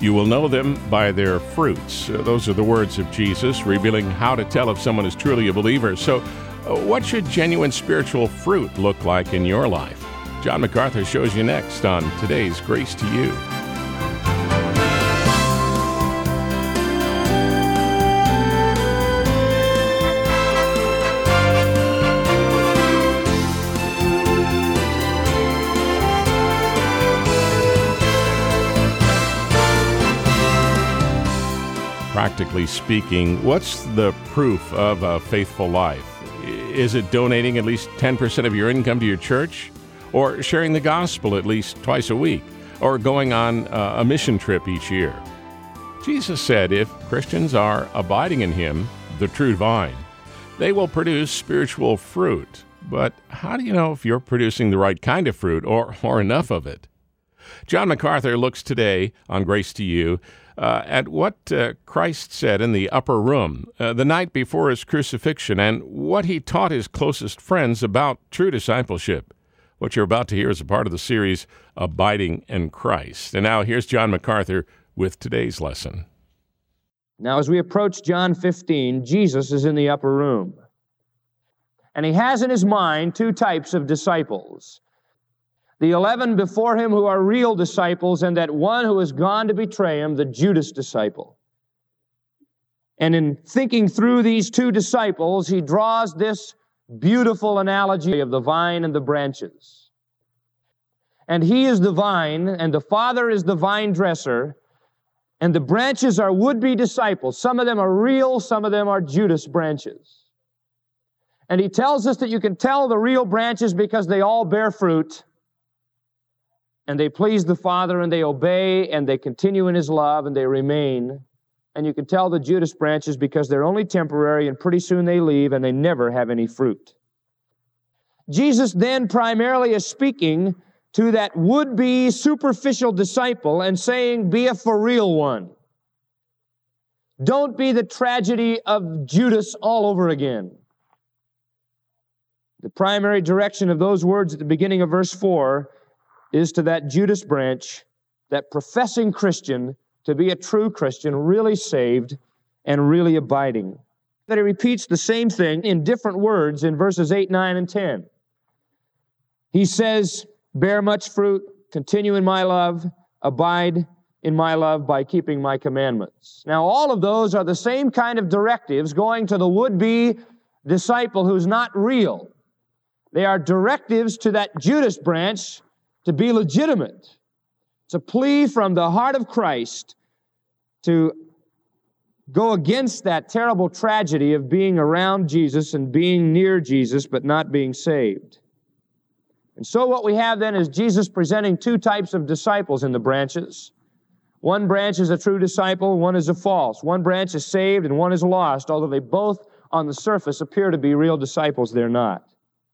You will know them by their fruits. Those are the words of Jesus, revealing how to tell if someone is truly a believer. So, what should genuine spiritual fruit look like in your life? John MacArthur shows you next on today's Grace to You. Practically speaking, what's the proof of a faithful life? Is it donating at least 10% of your income to your church? Or sharing the gospel at least twice a week? Or going on a mission trip each year? Jesus said if Christians are abiding in Him, the true vine, they will produce spiritual fruit. But how do you know if you're producing the right kind of fruit or enough of it? John MacArthur looks today on Grace to You at what Christ said in the upper room the night before His crucifixion and what He taught His closest friends about true discipleship. What you're about to hear is a part of the series, Abiding in Christ. And now here's John MacArthur with today's lesson. Now, as we approach John 15, Jesus is in the upper room. And He has in His mind two types of disciples. The 11 before Him who are real disciples, and that one who has gone to betray Him, the Judas disciple. And in thinking through these two disciples, He draws this beautiful analogy of the vine and the branches. And He is the vine, and the Father is the vine dresser, and the branches are would-be disciples. Some of them are real, some of them are Judas branches. And He tells us that you can tell the real branches because they all bear fruit, and they please the Father, and they obey, and they continue in His love, and they remain. And you can tell the Judas branches because they're only temporary, and pretty soon they leave, and they never have any fruit. Jesus then primarily is speaking to that would-be superficial disciple and saying, be a for real one. Don't be the tragedy of Judas all over again. The primary direction of those words at the beginning of verse 4 is to that Judas branch, that professing Christian, to be a true Christian, really saved and really abiding. That He repeats the same thing in different words in verses 8, 9, and 10. He says, bear much fruit, continue in my love, abide in my love by keeping my commandments. Now, all of those are the same kind of directives going to the would-be disciple who's not real. They are directives to that Judas branch to be legitimate. It's a plea from the heart of Christ to go against that terrible tragedy of being around Jesus and being near Jesus but not being saved. And so what we have then is Jesus presenting two types of disciples in the branches. One branch is a true disciple, one is a false. One branch is saved and one is lost, although they both on the surface appear to be real disciples, they're not.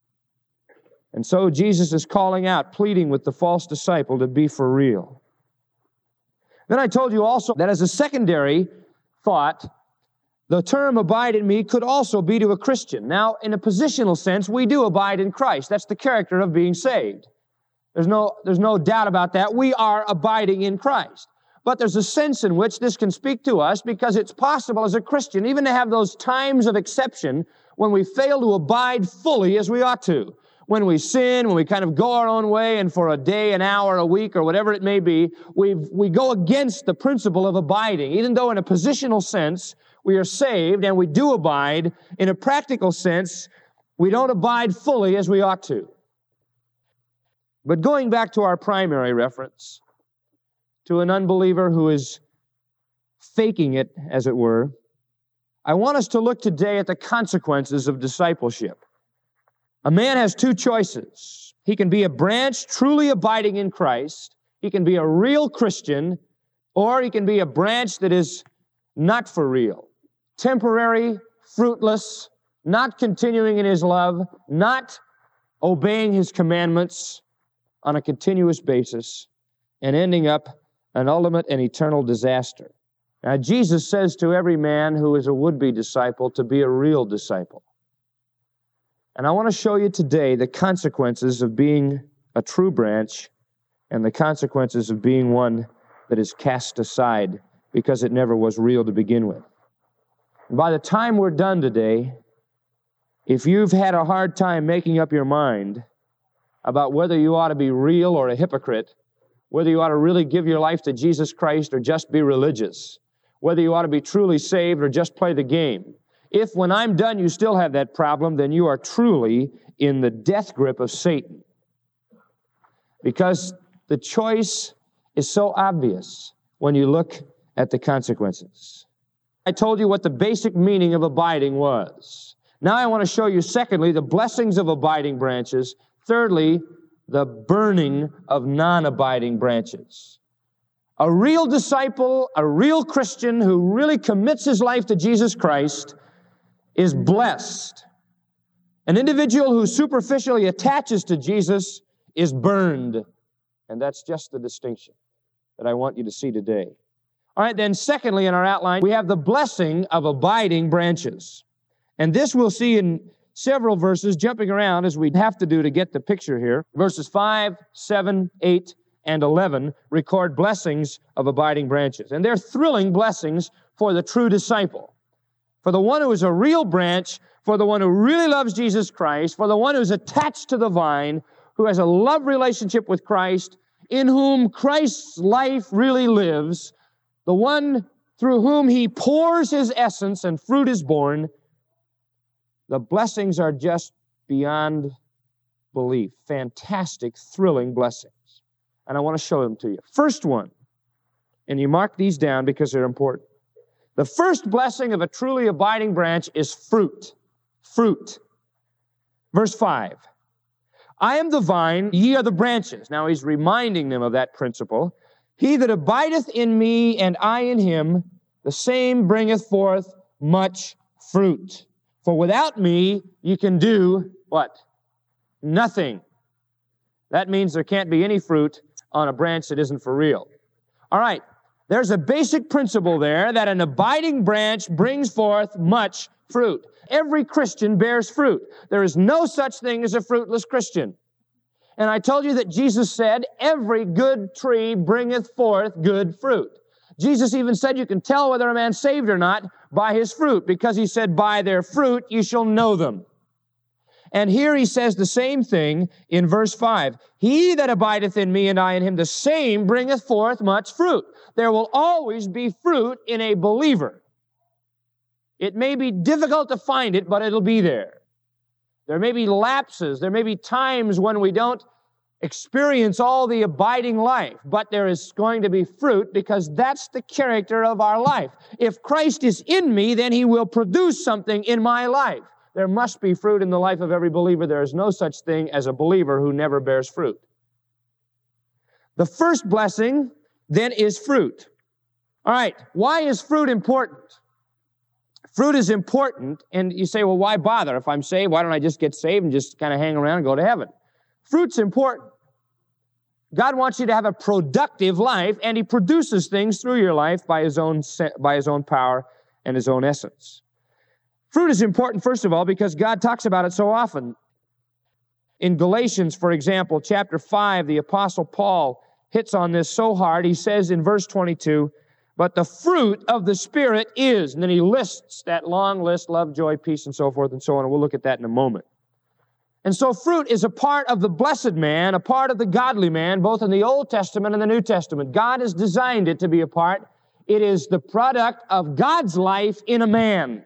And so Jesus is calling out, pleading with the false disciple to be for real. Then I told you also that as a secondary thought, the term abide in me could also be to a Christian. Now, in a positional sense, we do abide in Christ. That's the character of being saved. There's no doubt about that. We are abiding in Christ. But there's a sense in which this can speak to us because it's possible as a Christian even to have those times of exception when we fail to abide fully as we ought to. When we sin, when we kind of go our own way, and for a day, an hour, a week, or whatever it may be, we go against the principle of abiding. Even though in a positional sense, we are saved and we do abide, in a practical sense, we don't abide fully as we ought to. But going back to our primary reference, to an unbeliever who is faking it, as it were, I want us to look today at the consequences of discipleship. A man has two choices. He can be a branch truly abiding in Christ. He can be a real Christian, or he can be a branch that is not for real. Temporary, fruitless, not continuing in His love, not obeying His commandments on a continuous basis, and ending up an ultimate and eternal disaster. Now, Jesus says to every man who is a would-be disciple to be a real disciple. And I want to show you today the consequences of being a true branch and the consequences of being one that is cast aside because it never was real to begin with. And by the time we're done today, if you've had a hard time making up your mind about whether you ought to be real or a hypocrite, whether you ought to really give your life to Jesus Christ or just be religious, whether you ought to be truly saved or just play the game, if when I'm done you still have that problem, then you are truly in the death grip of Satan. Because the choice is so obvious when you look at the consequences. I told you what the basic meaning of abiding was. Now I want to show you, secondly, the blessings of abiding branches. Thirdly, the burning of non-abiding branches. A real disciple, a real Christian who really commits his life to Jesus Christ is blessed. An individual who superficially attaches to Jesus is burned. And that's just the distinction that I want you to see today. All right, then secondly in our outline, we have the blessing of abiding branches. And this we'll see in several verses, jumping around as we'd have to do to get the picture here. Verses 5, 7, 8, and 11 record blessings of abiding branches. And they're thrilling blessings for the true disciple. For the one who is a real branch, for the one who really loves Jesus Christ, for the one who's attached to the vine, who has a love relationship with Christ, in whom Christ's life really lives, the one through whom he pours his essence and fruit is born, the blessings are just beyond belief. Fantastic, thrilling blessings. And I want to show them to you. First one, and you mark these down because they're important. The first blessing of a truly abiding branch is fruit. Fruit. Verse 5. I am the vine, ye are the branches. Now he's reminding them of that principle. He that abideth in me and I in him, the same bringeth forth much fruit. For without me, you can do what? Nothing. That means there can't be any fruit on a branch that isn't for real. All right, there's a basic principle there that an abiding branch brings forth much fruit. Every Christian bears fruit. There is no such thing as a fruitless Christian. And I told you that Jesus said, every good tree bringeth forth good fruit. Jesus even said you can tell whether a man's saved or not by his fruit, because he said, by their fruit you shall know them. And here he says the same thing in verse 5. He that abideth in me and I in him, the same bringeth forth much fruit. There will always be fruit in a believer. It may be difficult to find it, but it'll be there. There may be lapses. There may be times when we don't experience all the abiding life, but there is going to be fruit because that's the character of our life. If Christ is in me, then he will produce something in my life. There must be fruit in the life of every believer. There is no such thing as a believer who never bears fruit. The first blessing, then, is fruit. All right, why is fruit important? Fruit is important, and you say, well, why bother? If I'm saved, why don't I just get saved and just kind of hang around and go to heaven? Fruit's important. God wants you to have a productive life, and he produces things through your life by his own power and his own essence. Fruit is important, first of all, because God talks about it so often. In Galatians, for example, chapter 5, the Apostle Paul hits on this so hard. He says in verse 22, but the fruit of the Spirit is, and then he lists that long list, love, joy, peace, and so forth and so on, and we'll look at that in a moment. And so fruit is a part of the blessed man, a part of the godly man, both in the Old Testament and the New Testament. God has designed it to be a part. It is the product of God's life in a man.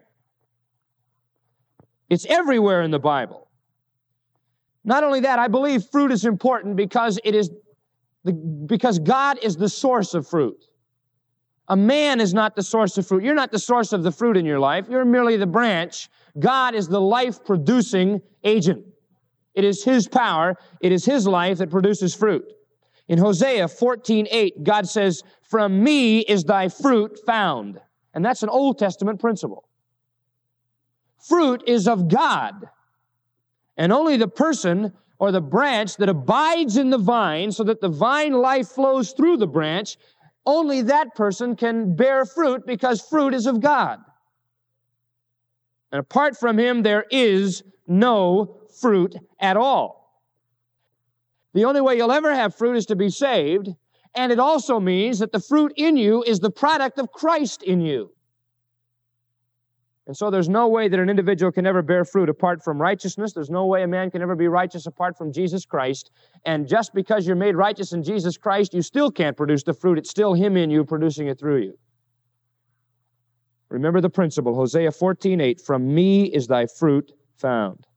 It's everywhere in the Bible. Not only that, I believe fruit is important because because God is the source of fruit. A man is not the source of fruit. You're not the source of the fruit in your life. You're merely the branch. God is the life-producing agent. It is his power, it is his life that produces fruit. In Hosea 14:8, God says, from me is thy fruit found. And that's an Old Testament principle. Fruit is of God. And only the person or the branch that abides in the vine so that the vine life flows through the branch, only that person can bear fruit because fruit is of God. And apart from him, there is no fruit at all. The only way you'll ever have fruit is to be saved, And it also means that the fruit in you is the product of Christ in you. And so there's no way that an individual can ever bear fruit apart from righteousness. There's no way a man can ever be righteous apart from Jesus Christ. And just because you're made righteous in Jesus Christ, you still can't produce the fruit. It's still Him in you producing it through you. Remember the principle, Hosea 14:8, from me is thy fruit found.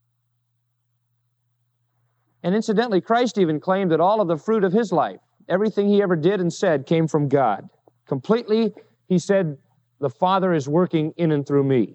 And incidentally, Christ even claimed that all of the fruit of His life, everything He ever did and said, came from God. Completely, He said, the Father is working in and through me.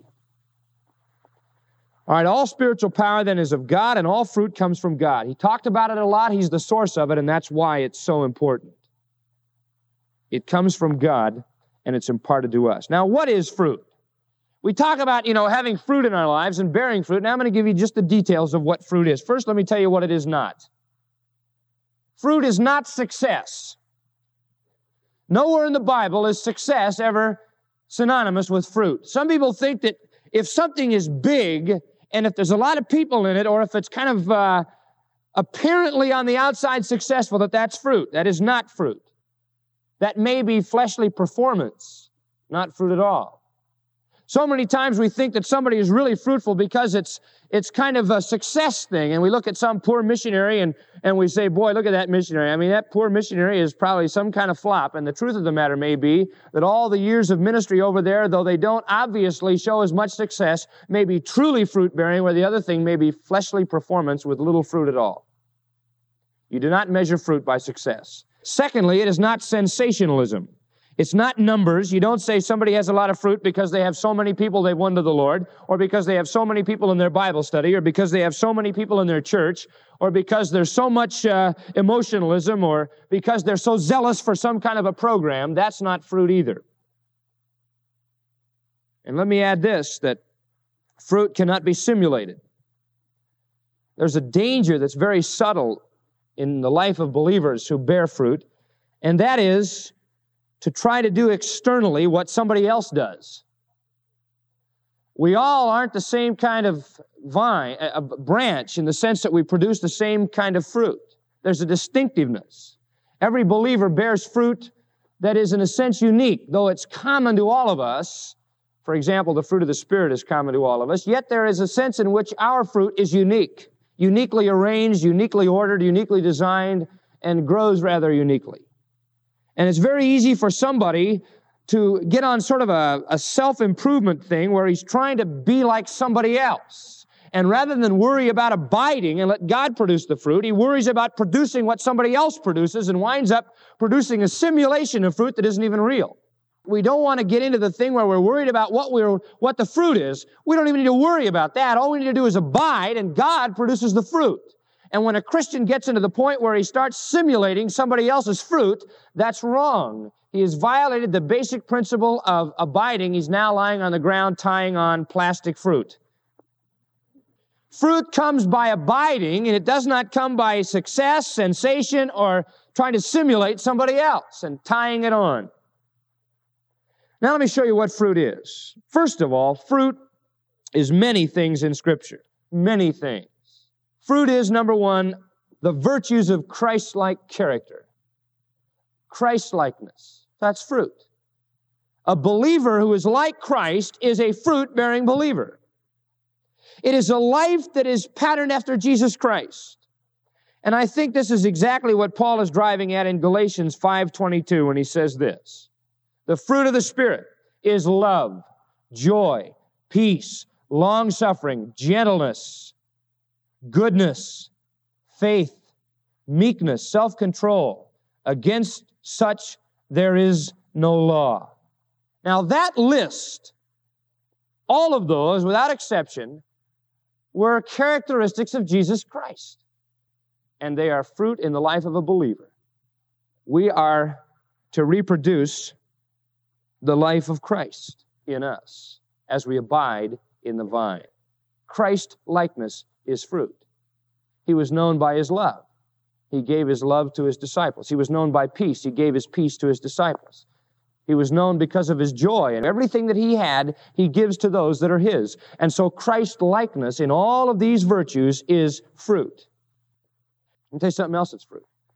All right, all spiritual power then is of God, and all fruit comes from God. He talked about it a lot. He's the source of it, and that's why it's so important. It comes from God, and it's imparted to us. Now, what is fruit? We talk about, having fruit in our lives and bearing fruit. Now, I'm going to give you just the details of what fruit is. First, let me tell you what it is not. Fruit is not success. Nowhere in the Bible is success ever synonymous with fruit. Some people think that if something is big, and if there's a lot of people in it, or if it's kind of apparently on the outside successful, that's fruit. That is not fruit. That may be fleshly performance, not fruit at all. So many times we think that somebody is really fruitful because it's kind of a success thing, and we look at some poor missionary and we say, boy, look at that missionary. I mean, that poor missionary is probably some kind of flop, and the truth of the matter may be that all the years of ministry over there, though they don't obviously show as much success, may be truly fruit-bearing, where the other thing may be fleshly performance with little fruit at all. You do not measure fruit by success. Secondly, it is not sensationalism. It's not numbers. You don't say somebody has a lot of fruit because they have so many people they've won to the Lord, or because they have so many people in their Bible study, or because they have so many people in their church, or because there's so much emotionalism, or because they're so zealous for some kind of a program. That's not fruit either. And let me add this, that fruit cannot be simulated. There's a danger that's very subtle in the life of believers who bear fruit, and that is to try to do externally what somebody else does. We all aren't the same kind of branch in the sense that we produce the same kind of fruit. There's a distinctiveness. Every believer bears fruit that is in a sense unique, though it's common to all of us. For example, the fruit of the Spirit is common to all of us, yet there is a sense in which our fruit is unique, uniquely arranged, uniquely ordered, uniquely designed, and grows rather uniquely. And it's very easy for somebody to get on sort of a self-improvement thing where he's trying to be like somebody else. And rather than worry about abiding and let God produce the fruit, he worries about producing what somebody else produces and winds up producing a simulation of fruit that isn't even real. We don't want to get into the thing where we're worried about what the fruit is. We don't even need to worry about that. All we need to do is abide, and God produces the fruit. And when a Christian gets into the point where he starts simulating somebody else's fruit, that's wrong. He has violated the basic principle of abiding. He's now lying on the ground tying on plastic fruit. Fruit comes by abiding, and it does not come by success, sensation, or trying to simulate somebody else and tying it on. Now let me show you what fruit is. First of all, fruit is many things in Scripture. Many things. Fruit is, number one, the virtues of Christ-like character. Christ-likeness. That's fruit. A believer who is like Christ is a fruit-bearing believer. It is a life that is patterned after Jesus Christ. And I think this is exactly what Paul is driving at in Galatians 5:22 when he says this. The fruit of the Spirit is love, joy, peace, long-suffering, gentleness, goodness, faith, meekness, self-control. Against such there is no law. Now that list, all of those, without exception, were characteristics of Jesus Christ. And they are fruit in the life of a believer. We are to reproduce the life of Christ in us as we abide in the vine. Christ-likeness is fruit. He was known by his love. He gave his love to his disciples. He was known by peace. He gave his peace to his disciples. He was known because of his joy, and everything that he had, he gives to those that are his. And so Christ-likeness in all of these virtues is fruit. Let me tell you something else that's fruit.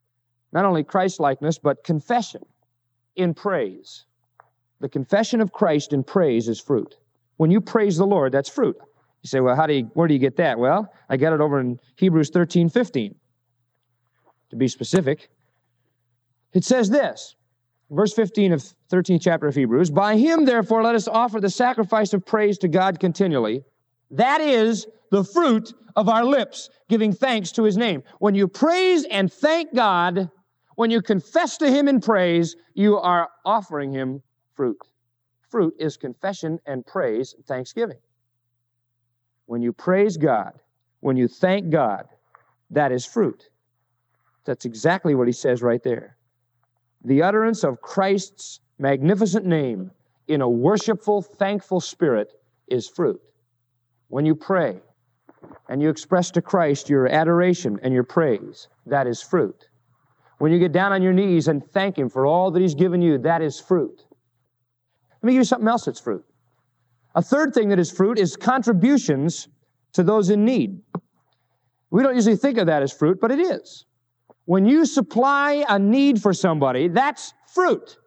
not only Christ-likeness, but confession in praise. The confession of Christ in praise is fruit. When you praise the Lord, that's fruit. You say, well, where do you get that? Well, I got it over in Hebrews 13:15. To be specific, it says this, verse 15 of 13th chapter of Hebrews, by him, therefore, let us offer the sacrifice of praise to God continually. That is the fruit of our lips, giving thanks to his name. When you praise and thank God, when you confess to him in praise, you are offering him fruit. Fruit is confession and praise and thanksgiving. When you praise God, when you thank God, that is fruit. That's exactly what he says right there. The utterance of Christ's magnificent name in a worshipful, thankful spirit is fruit. When you pray and you express to Christ your adoration and your praise, that is fruit. When you get down on your knees and thank him for all that he's given you, that is fruit. Let me give you something else that's fruit. A third thing that is fruit is contributions to those in need. We don't usually think of that as fruit, but it is. When you supply a need for somebody, that's fruit.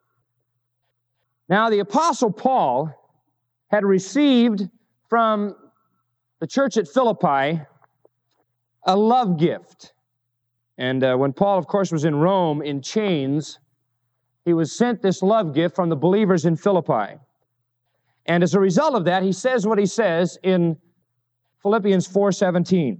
Now, the Apostle Paul had received from the church at Philippi a love gift. And when Paul, of course, was in Rome in chains, he was sent this love gift from the believers in Philippi. And as a result of that, he says what he says in Philippians 4:17.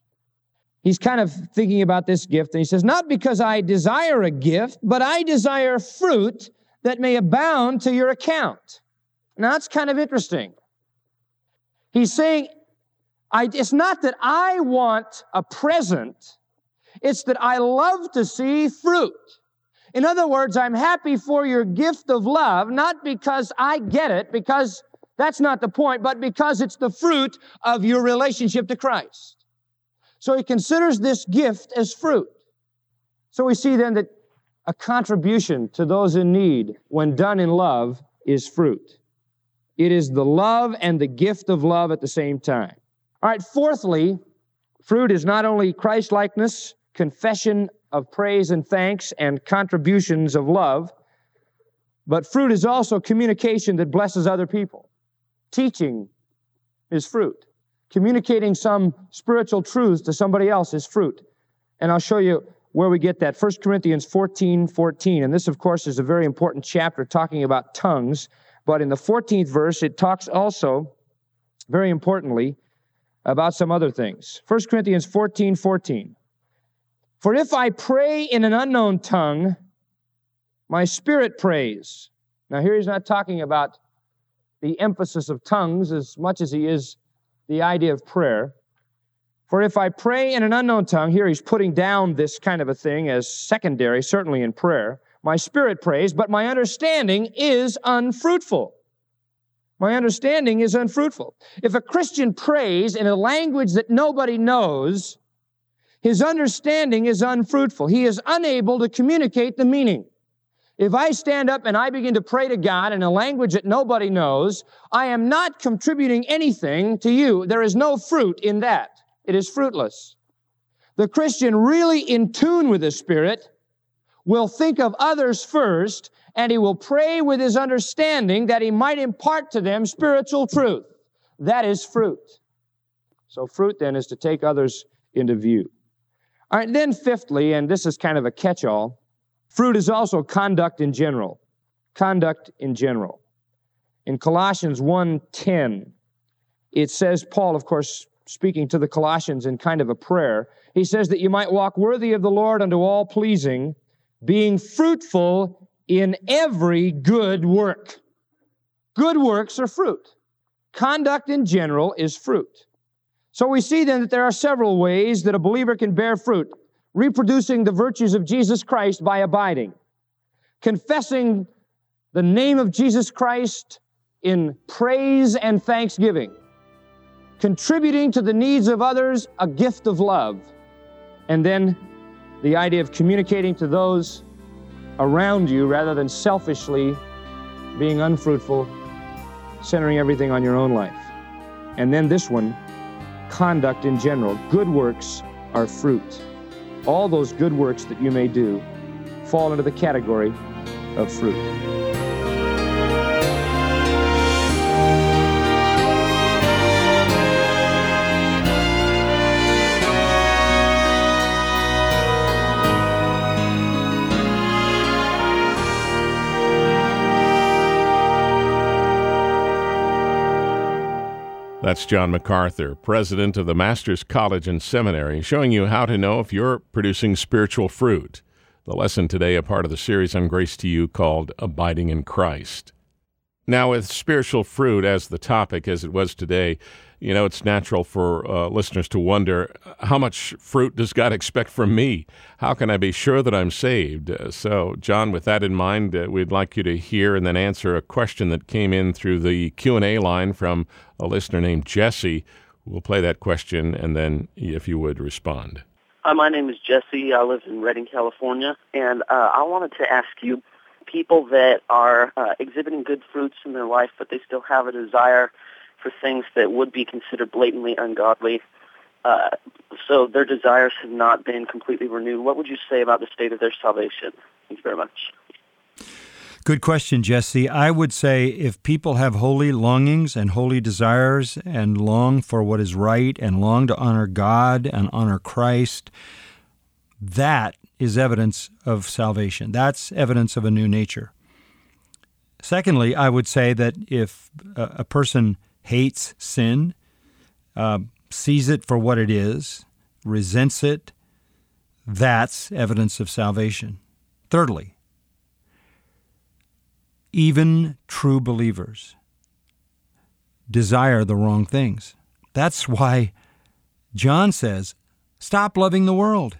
He's kind of thinking about this gift, and he says, not because I desire a gift, but I desire fruit that may abound to your account. Now, that's kind of interesting. He's saying, it's not that I want a present, it's that I love to see fruit. In other words, I'm happy for your gift of love, not because I get it, because that's not the point, but because it's the fruit of your relationship to Christ. So he considers this gift as fruit. So we see then that a contribution to those in need, when done in love, is fruit. It is the love and the gift of love at the same time. All right, fourthly, fruit is not only Christ-likeness, confession of praise and thanks, and contributions of love, but fruit is also communication that blesses other people. Teaching is fruit. Communicating some spiritual truths to somebody else is fruit. And I'll show you where we get that. 1 Corinthians 14:14. And this, of course, is a very important chapter talking about tongues. But in the 14th verse, it talks also, very importantly, about some other things. 1 Corinthians 14:14. For if I pray in an unknown tongue, my spirit prays. Now here he's not talking about the emphasis of tongues as much as he is the idea of prayer. For if I pray in an unknown tongue, here he's putting down this kind of a thing as secondary, certainly in prayer. My spirit prays, but my understanding is unfruitful. My understanding is unfruitful. If a Christian prays in a language that nobody knows, his understanding is unfruitful. He is unable to communicate the meaning. If I stand up and I begin to pray to God in a language that nobody knows, I am not contributing anything to you. There is no fruit in that. It is fruitless. The Christian really in tune with the Spirit will think of others first, and he will pray with his understanding that he might impart to them spiritual truth. That is fruit. So fruit then is to take others into view. All right, then fifthly, and this is kind of a catch-all, fruit is also conduct in general. Conduct in general. In Colossians 1:10, it says, Paul, of course, speaking to the Colossians in kind of a prayer, he says that you might walk worthy of the Lord unto all pleasing, being fruitful in every good work. Good works are fruit. Conduct in general is fruit. So we see then that there are several ways that a believer can bear fruit. Reproducing the virtues of Jesus Christ by abiding. Confessing the name of Jesus Christ in praise and thanksgiving. Contributing to the needs of others, a gift of love. And then the idea of communicating to those around you rather than selfishly being unfruitful, centering everything on your own life. And then this one, conduct in general. Good works are fruit. All those good works that you may do fall into the category of fruit. That's John MacArthur, president of the Masters College and Seminary, showing you how to know if you're producing spiritual fruit. The lesson today, a part of the series on Grace to You called Abiding in Christ. Now, with spiritual fruit as the topic, as it was today, you know, it's natural for listeners to wonder, how much fruit does God expect from me? How can I be sure that I'm saved? So, John, with that in mind, we'd like you to hear and then answer a question that came in through the Q&A line from a listener named Jesse. We'll play that question, and then, if you would, respond. My name is Jesse. I live in Redding, California, and I wanted to ask you, people that are exhibiting good fruits in their life, but they still have a desire for things that would be considered blatantly ungodly, so their desires have not been completely renewed. What would you say about the state of their salvation? Thank you very much. Good question, Jesse. I would say if people have holy longings and holy desires and long for what is right and long to honor God and honor Christ, that is evidence of salvation. That's evidence of a new nature. Secondly, I would say that if a person hates sin, sees it for what it is, resents it, that's evidence of salvation. Thirdly, even true believers desire the wrong things. That's why John says, stop loving the world.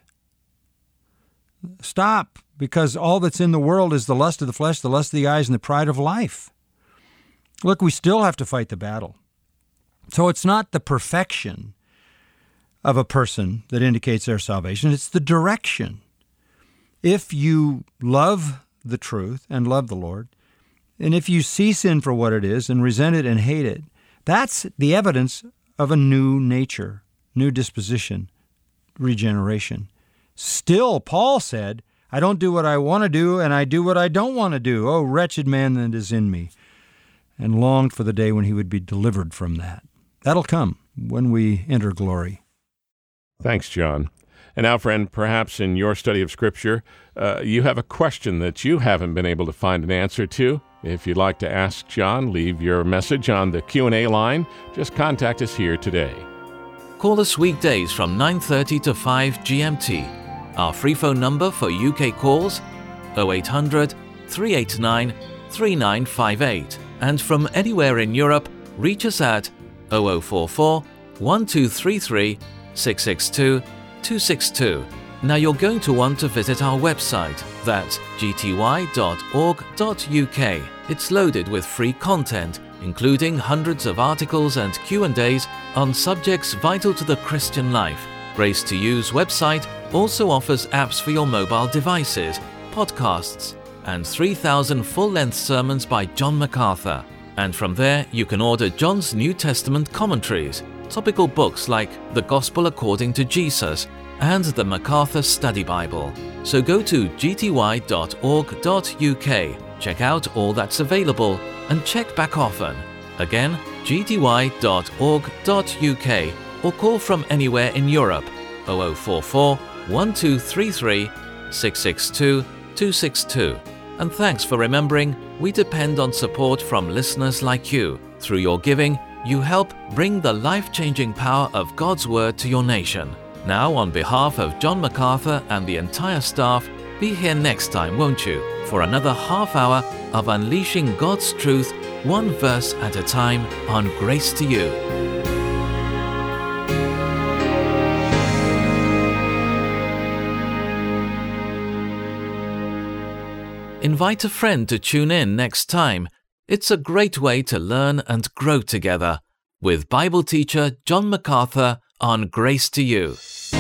Stop, because all that's in the world is the lust of the flesh, the lust of the eyes, and the pride of life. Look, we still have to fight the battle. So it's not the perfection of a person that indicates their salvation, it's the direction. If you love the truth and love the Lord, and if you see sin for what it is and resent it and hate it, that's the evidence of a new nature, new disposition, regeneration. Still, Paul said, I don't do what I want to do, and I do what I don't want to do. Oh, wretched man that is in me. And longed for the day when he would be delivered from that. That'll come when we enter glory. Thanks, John. And now, friend, perhaps in your study of Scripture, you have a question that you haven't been able to find an answer to. If you'd like to ask John, leave your message on the Q&A line. Just contact us here today. Call us weekdays from 9:30 to 5 GMT. Our free phone number for UK calls, 0800 389 3958. And from anywhere in Europe, reach us at 0044 1233 662 262. Now you're going to want to visit our website, that's gty.org.uk. It's loaded with free content, including hundreds of articles and Q&As on subjects vital to the Christian life. Grace to You's website also offers apps for your mobile devices, podcasts, and 3,000 full-length sermons by John MacArthur. And from there, you can order John's New Testament commentaries, topical books like The Gospel According to Jesus and the MacArthur Study Bible. So go to gty.org.uk, check out all that's available, and check back often. Again, gty.org.uk, or call from anywhere in Europe, 0044 1233 662 262. And thanks for remembering, we depend on support from listeners like you. Through your giving, you help bring the life-changing power of God's Word to your nation. Now, on behalf of John MacArthur and the entire staff, be here next time, won't you, for another half hour of unleashing God's truth, one verse at a time, on Grace to You. Invite a friend to tune in next time. It's a great way to learn and grow together with Bible teacher John MacArthur on Grace to You.